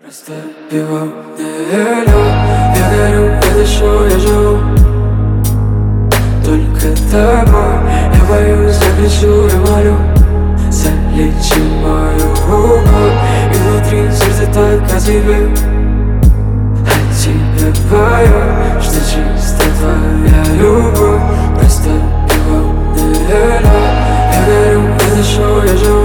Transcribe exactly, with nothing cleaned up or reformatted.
Растопила я горю, я дышу, я живу только тобой. Я боюсь, я кричу, я молю, залечи мою боль. И внутри сердце так о тебе, о тебе пою, что чисто твоя любовь. Растопила я горю, я дышу, я живу